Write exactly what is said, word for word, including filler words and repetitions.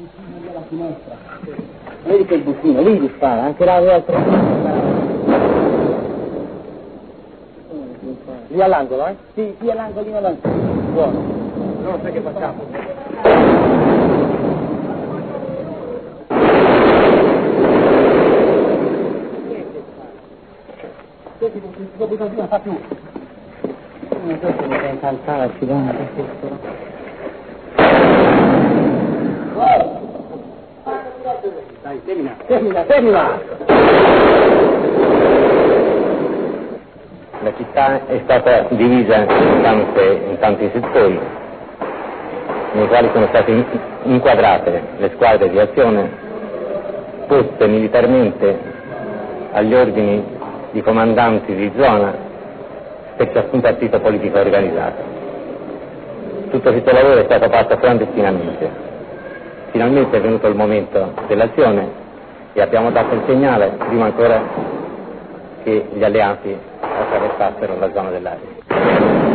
lì alla finestra. Vedi che il buchino, lì gli spara, anche là l'altro. Lì all'angolo, eh? Sì, sì, all'angolino là. Buono. Non sai che facciamo. Questo non si può buttare più, non fa più. Non so se mi fa incalzare, ci dà una questo. Dai, termina, termina, termina! La città è stata divisa in, tante, in tanti settori, nei quali sono state inquadrate le squadre di azione poste militarmente agli ordini di comandanti di zona per ciascun partito politico organizzato. Tutto questo lavoro è stato fatto clandestinamente. Finalmente è venuto il momento dell'azione e abbiamo dato il segnale, prima ancora che gli alleati attraversassero la zona dell'area.